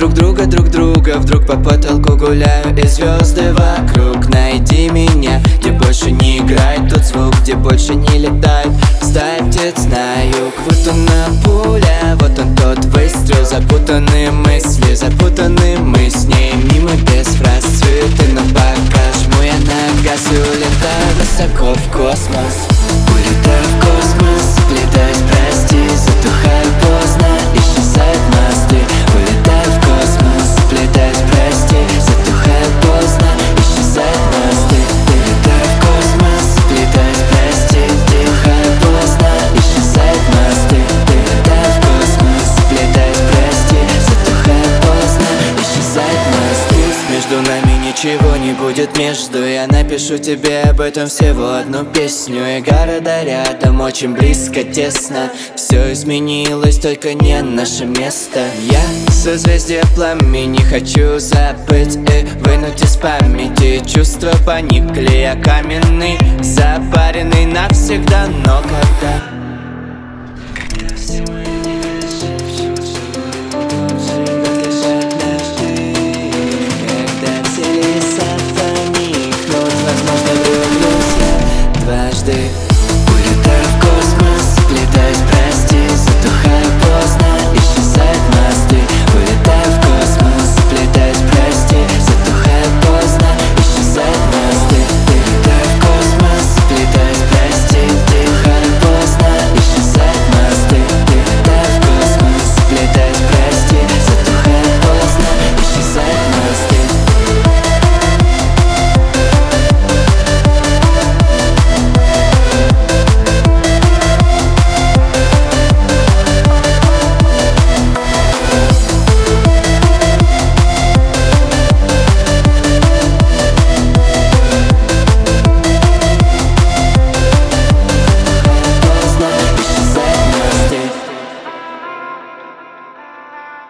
друг друга, вдруг по потолку гуляю и звезды вокруг. Найди меня, где больше не играет тот звук, где больше не летает стая птиц на юг. Вот она пуля, вот он тот выстрел. Запутанные мысли, запутаны мы с ней. Мимо без фраз, цветы, но пока жму я на газ и улетаю высоко в космос. Улетаю в космос, сплетаюсь, прости, затухаю поздно, исчезают мосты. Улетаю в космос, сплетаюсь, прости, затухаю поздно, исчезают мосты. Улетаю в космос, сплетаюсь, прости, затухаю поздно, исчезают мосты. Улетаю в космос, сплетаюсь, прости, затухаю поздно, исчезают мосты. Между нами ничего не будет между. Я напишу тебе об этом всего одну песню. И города рядом, очень близко, тесно. Все изменилось, только не наше место. Я созвездие пламени, хочу забыть и вынуть из памяти. Чувства поникли, я каменный, запаренный навсегда. Но когда